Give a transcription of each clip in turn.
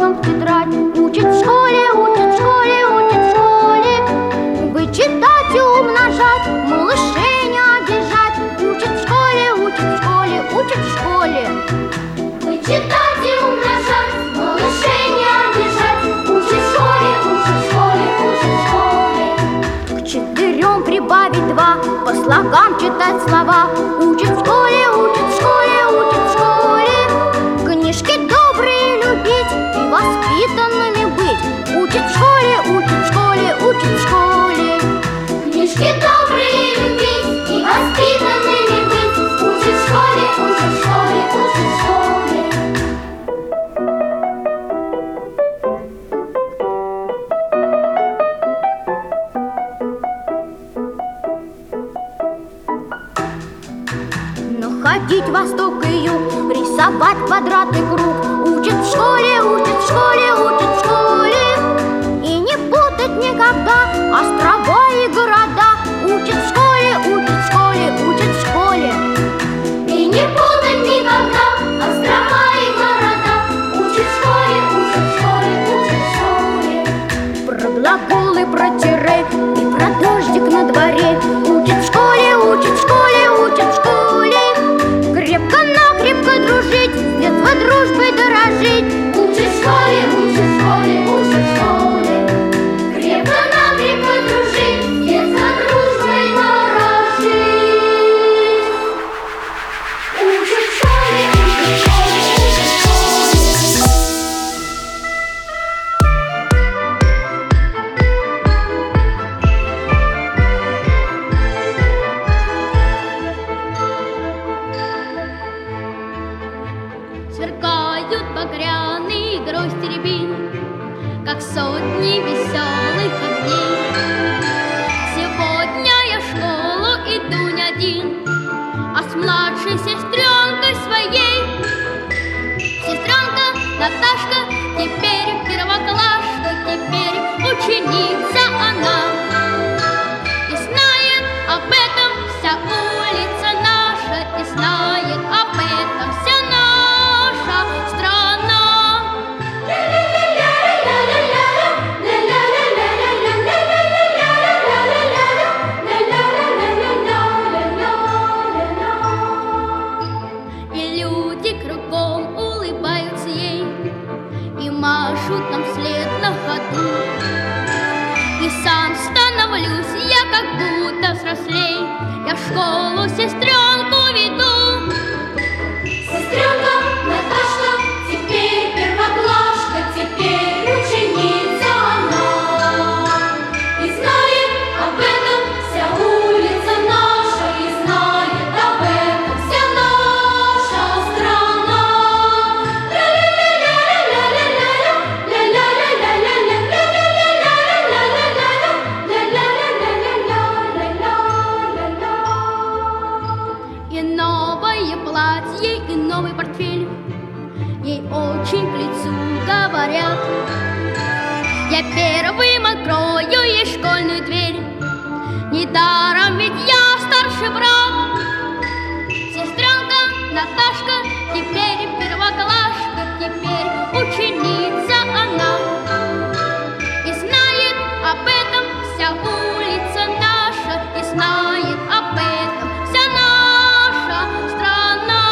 ручкам в тетрадь. Учат в школе, учат в школе, учат в школе. Вычитать и умножать, малышей не обижать. Учат в школе, учат в школе, учат в школе. Вычитать и умножать, малышей не обижать. Учат в школе, учат в школе, учат в школе. К 4 прибавить 2, по слогам читать слова. Учат в школе, учат в школе, учат в школе. Книжки добрые любить и воспитанными быть. Учат в школе, учат в школе, учат в школе. Книжки добрые любить и воспитанными быть. Учат в школе, учат в школе, учат в школе. Ходить восток и юг, рисовать квадрат и круг. Учат в школе, учат в школе, учат в школе. И не путать никогда острова и города. Учат в школе, учат в школе, учат в школе. И не путать никогда острова и города. Учат в школе, учат в школе, учат в школе. Про глаголы, про тире и про дождик на дворе. Учат в школе, учат в школе, учат в школе. Крепко-накрепко дружить, с детства дружбой дорожить. Учат в школе, учат в школе, учат в школе. Крепко-накрепко дружить, с детства дружбой дорожить. Учат в школе, учат в школе, учат в школе. Сверкают багряные грозди рябин, как сотни веселых огней. Сегодня я в школу иду не один, а с младшей сестренкой своей. Сестренка Наташка теперь первоклашка, теперь ученица она. И знает об этом вся улица наша, и знает об этом вся наша страна. И люди кругом улыбаются ей и машут нам вслед на ходу. И сам становлюсь я как будто взрослей, я в школу сестренку веду. Сестренка Наташка теперь первоклашка, теперь ученица она. И знает об этом вся улица наша, и знает об этом вся наша страна. И новое платье, и новый портфель ей очень к лицу говорят. Я первым открою ей школьную дверь, недаром ведь я старший брат. Сестренка Наташка теперь первоклашка, теперь ученица она. И знает об этом вся улица наша, и знает об этом вся наша страна.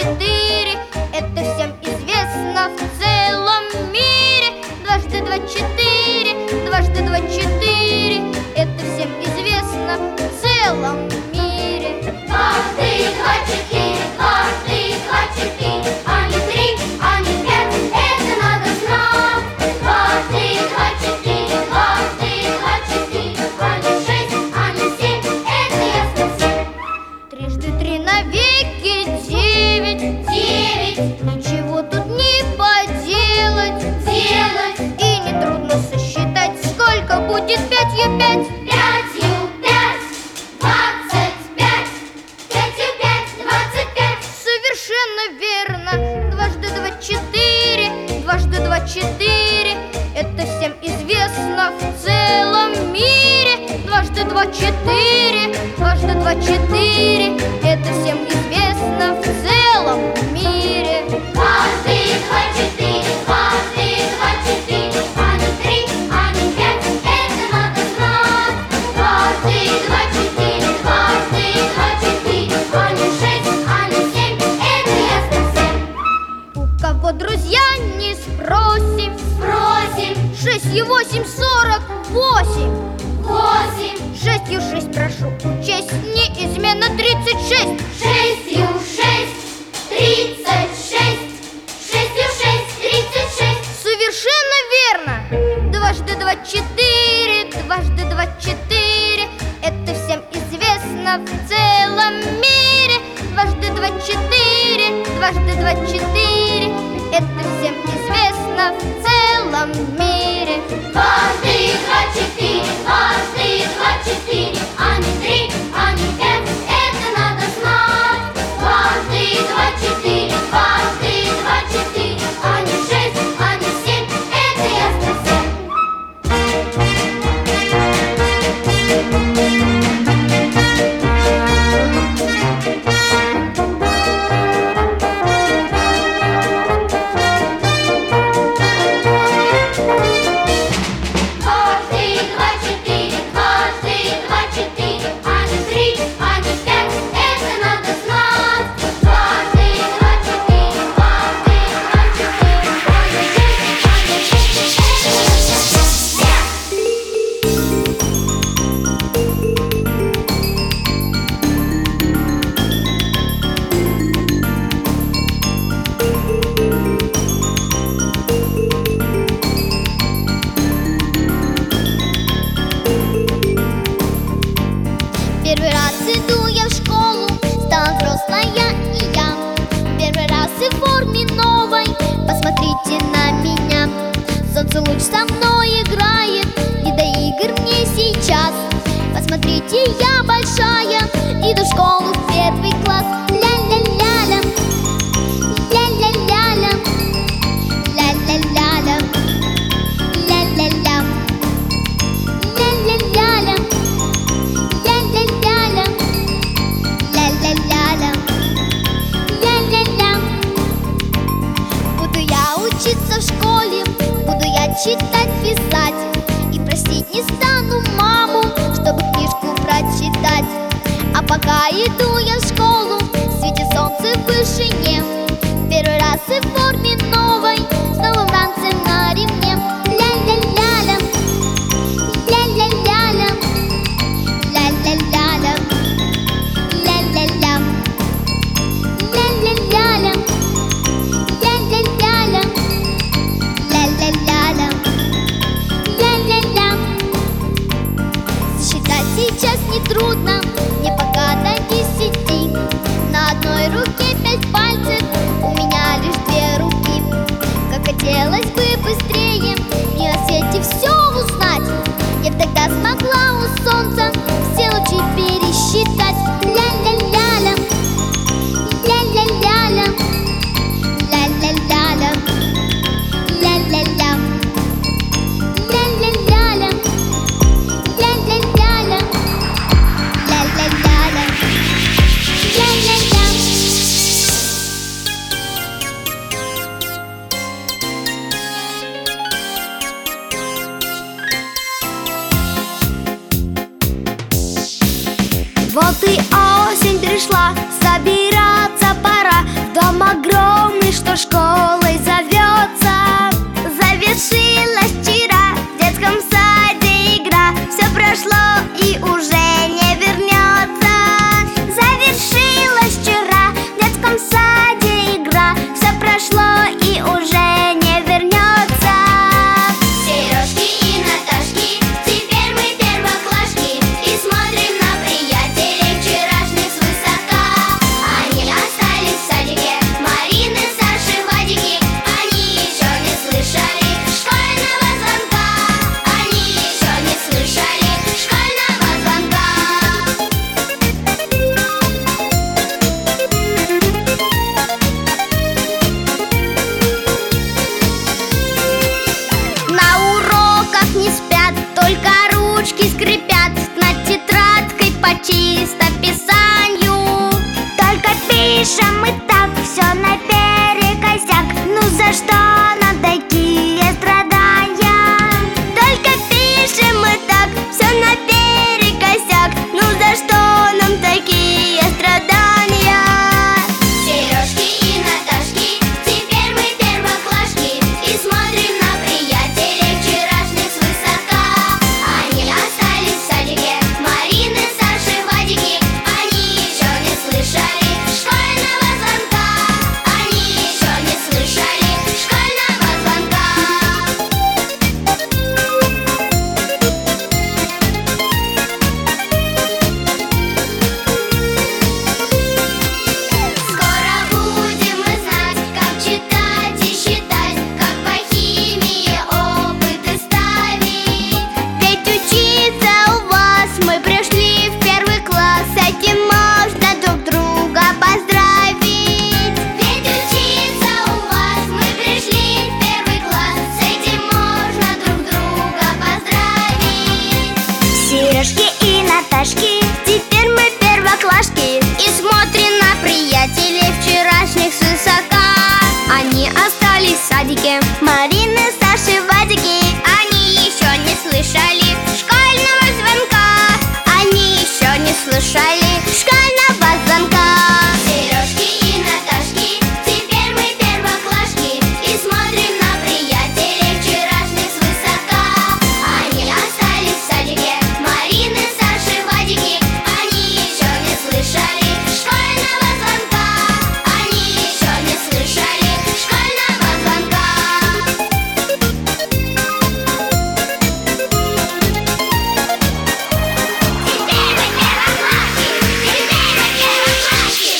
четыре. Это всем известно в целом мире. Дважды два четыре, дважды два четыре. Это всем известно в целом мире. Дважды два четыре, дважды два четыре, а не три, а не пять, это надо знать. Дважды два четыре, а не шесть, а не семь, это ясно всем. Трижды три навеки девять. Девять, Ничего тут не поделать. делать, И нетрудно сосчитать, сколько будет пятью пять. пятью пять, 25, пятью пять, 25. Совершенно верно. Дважды два четыре, дважды два четыре. Это всем известно в целом мире. Дважды два четыре, дважды два четыре. Это всем известно в целом мире. Дважды два четыре, а не три, а не пять, это надо знать. Дважды два четыре, а не шесть, а не семь, это ясно всем. У кого друзья не спросим. Спросим, 6 и 8, 48. 8, 6 6 прошу учесть, неизменно 36. 6, 36, 36. Совершенно верно. Дважды два четыре, дважды два четыре. Это всем известно в целом мире. Дважды два четыре, дважды два четыре. Это всем известно в целом мире. Дважды два четыре, а не три, а не пять, это надо знать. Дважды два четыре, а не шесть, а не семь, это ясно всем. Дважды два четыре, а не три, а не пять, это надо знать. Дважды два четыре, а не шесть, а не семь, это ясно всем. Первый раз иду я в школу, стала взрослая и я. Первый раз и в форме новой, посмотрите на меня. Солнце луч со мной играет, не до игр мне сейчас. Посмотрите, я большая, иду в школу в первый класс. Ля-ля-ля-ля, ля-ля-ля-ля, ля-ля-ля-ля, ля-ля-ля, ля-ля-ля-ля. Ля-ля-ля-ля, ля-ля-ля-ля, ля-ля-ля. Буду я учиться в школе, буду я читать, писать. И просить не стану маму, чтобы книжку прочитать. А пока иду я в школу, светит солнце в вышине. Первый раз и в форме новой, с новым ранцем на ремне. Ля-ля-ля-ля, ля-ля-ля-ля, ля-ля-ля-ля, ля-ля-ля, ля-ля-ля-ля, ля-ля-ля-ля, ля-ля-ля-ля, ля-ля-ля. Считать сейчас нетрудно, мне пока до 10. На одной руке 5 пальцев, у меня лишь 2 руки. Как хотелось бы быстрее мне на свете все узнать. Я б тогда смогла у солнца все лучи пересчитать. Ля-ля-ля-ля, ля-ля-ля-ля, ля-ля-ля-ля, ля-ля-ля, ля-ля-ля-ля, ля-ля-ля-ля, ля-ля-ля-ля, ля-ля-ля. Вот и осень пришла, собираться пора. В дом что школой зовется. Завершилась вчера в детском саде игра. Все прошло и уже не вернется. Завершилась вчера в детском саде игра. Все прошло и уже не вернется. Сережки и Наташки, теперь мы первоклашки и смотрим на приятелей вчерашних свысока. Они остались в садике, Марины, Саши, Вадики. Они еще не слышали школьного звонка. Они еще не слышали школьного звонка. На уроках не спят, только ручки скрипят над тетрадкой по чистописанию. Только пишем мы так, все наперекосяк. Ну за что нам такие страдания? Только пишем мы так, все наперекосяк. Ну за что нам такие страдания? Сережки и Наташки, теперь мы первоклашки и смотрим на приятелей вчерашних свысока. Они остались в садике, Марины, Саши, Вадики. Они еще не слышали школьного звонка. Они еще не слышали школьного звонка. Скоро будем мы знать, как читать и считать, как по химии опыты ставить. Ведь учиться у вас мы пришли в первый класс. С этим можно друг друга поздравить. Ведь учиться у вас мы пришли в первый класс. С этим можно друг друга поздравить. Сережки и Наташки, теперь мы первоклашки и смотрим на приятелей вчерашних свысока. Они остались в садике, Марины, Саши, Вадики. Они еще не слышали школьного звонка. Они еще не слышали школьного звонка. Сережки и Наташки, теперь мы первоклашки и смотрим на приятелей вчерашних свысока. Они остались в садике, Марины, Саши, Вадики. Они еще не слышали школьного звонка. Они еще не слышали школьного звонка. Теперь мы первоклашки, теперь мы первоклашки.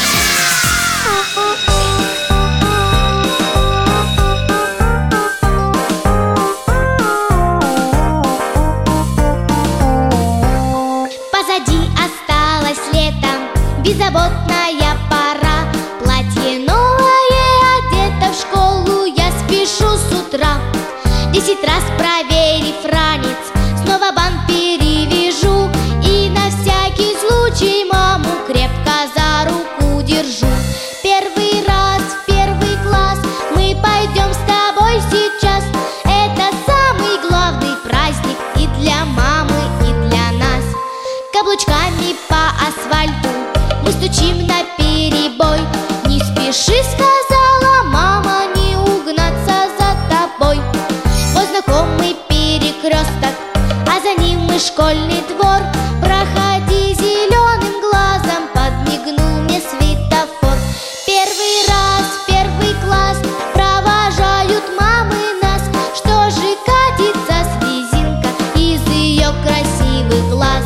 Позади осталось лето, беззаботная пора. Платье новое одето, в школу я спешу с утра. 10 раз проверив ранец, снова бант перевяжу. И на всякий случай маму крепко за руку держу. Первый раз в первый класс мы пойдем с тобой сейчас. Это самый главный праздник и для мамы, и для нас. Каблучками по асфальту мы стучим на перебой. Не спеши, сказала мама, не угнаться за тобой. Вот знакомый перекресток, а за ним и школьный двор. Проходи зеленым глазом, подмигнул мне светофор. Первый раз в первый класс провожают мамы нас. Что же катится слезинка из ее красивых глаз?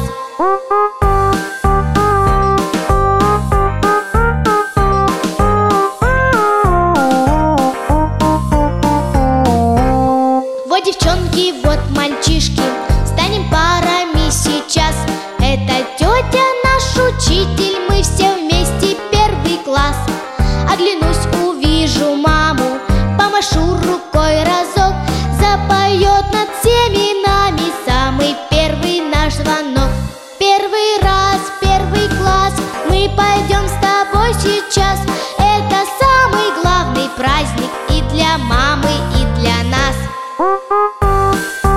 Вот девчонки, вот мальчишки, станем парами сейчас. Это тетя наш учитель, мы все вместе первый класс. Оглянусь, увижу маму, помашу рукой разок. Запоет над всеми нами самый первый наш звонок. Первый раз в первый класс мы пойдем с тобой сейчас. Это самый главный праздник и для мамы, и для нас.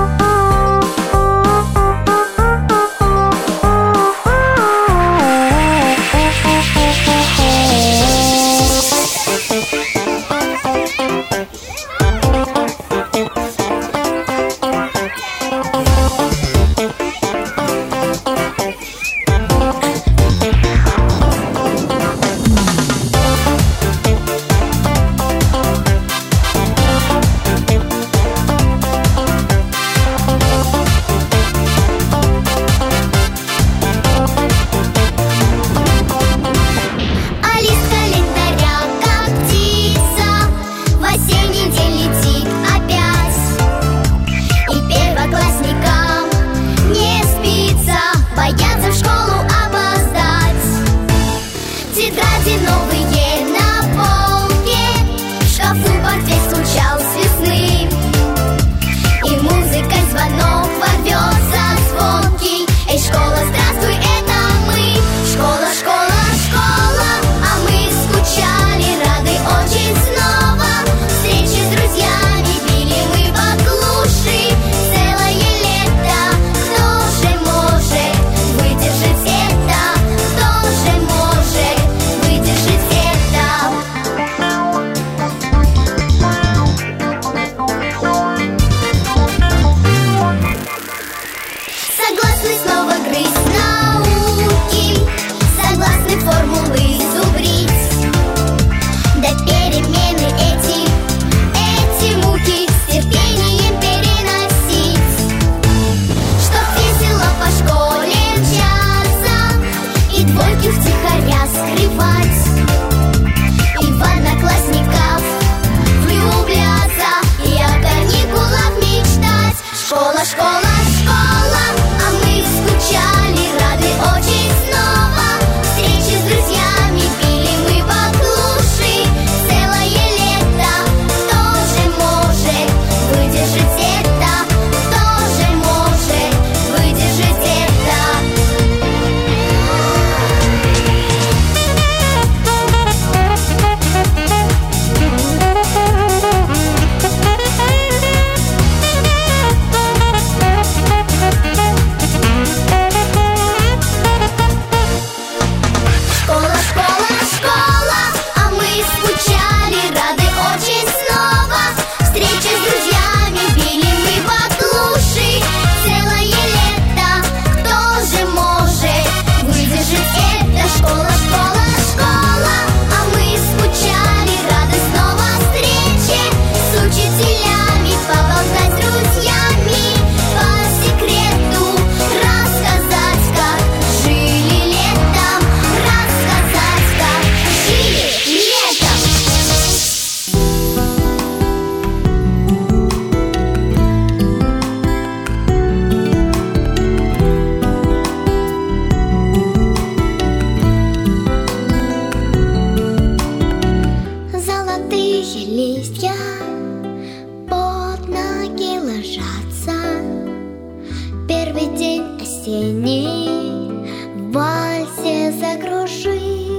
Желтые листья под ноги ложатся. Первый день осенний в вальсе закружил.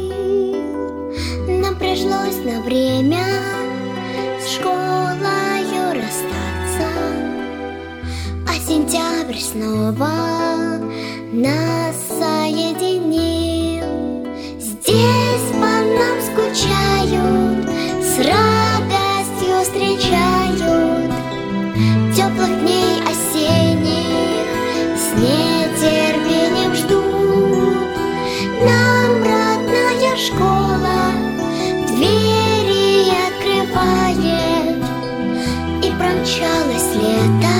Нам пришлось на время с школою расстаться, а сентябрь снова нас соединил. Здесь по нам скучают, с радостью встречают теплых дней осенних, с нетерпением ждут. Нам родная школа двери открывает, и промчалось лето,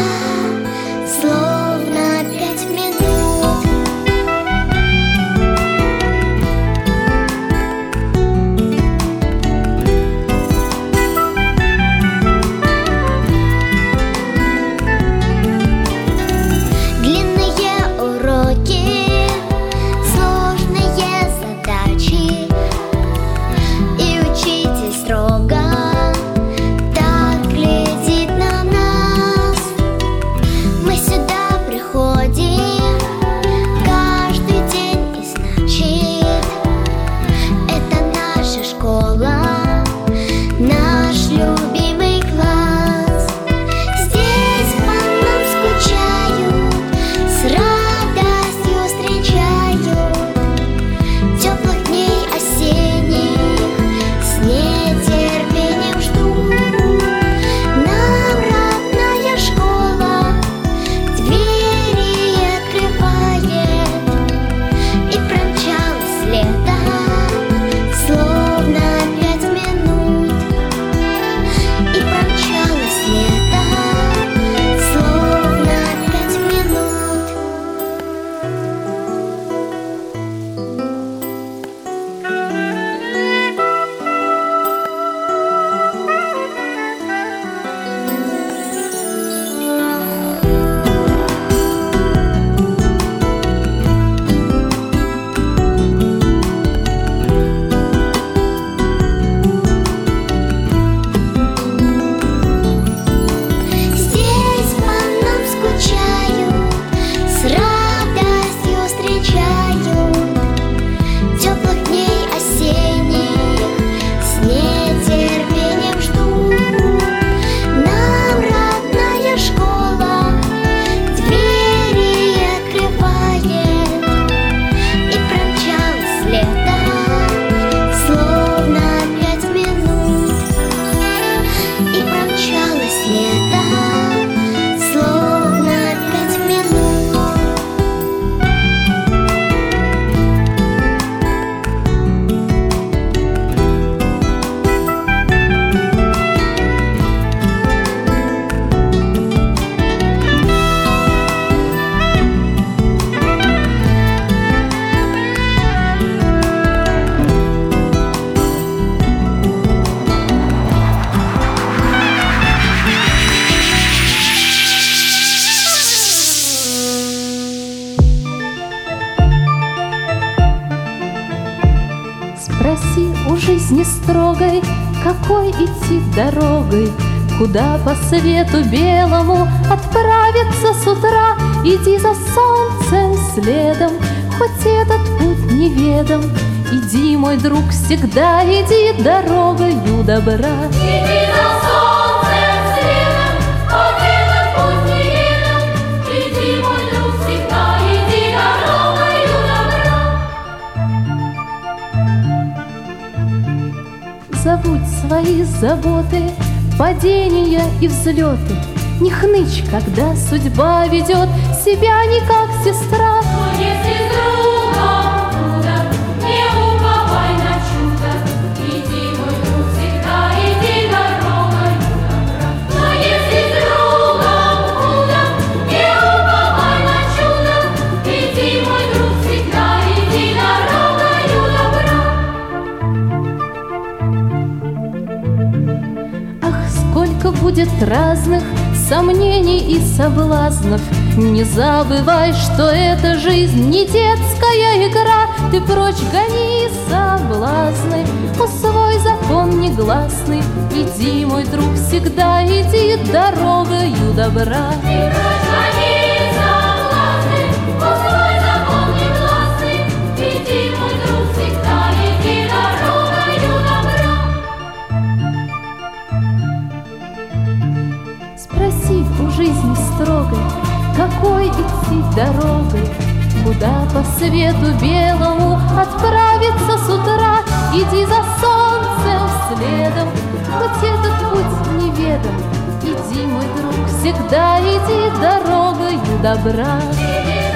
словно 5 минут. Спроси у жизни строгой, какой идти дорогой, куда по свету белому отправиться с утра. Иди за солнцем следом, хоть этот путь неведом. Иди, мой друг, всегда иди дорогою добра. Иди за солнцем следом, хоть этот путь неведом. Иди, мой друг, всегда иди дорогою добра. Забудь свои заботы, падения и взлеты. Не хнычь, когда судьба ведет себя не как сестра. Но если с другом худо, не уповай на чудо. Иди, мой друг, всегда иди дорогой добра. Но если с другом худо, не уповай на чудо. Иди, мой друг, всегда иди дорогою добра. Ах, сколько будет разных сомнений и соблазнов. Не забывай, что эта жизнь не детская игра. Ты прочь гони соблазны, свой закон негласный. Иди, мой друг, всегда иди дорогою добра. Спроси у жизни строгой, какой идти дорогой, куда по свету белому отправиться с утра. Иди за солнцем следом, хоть этот путь неведом. Иди, мой друг, всегда иди дорогою добра.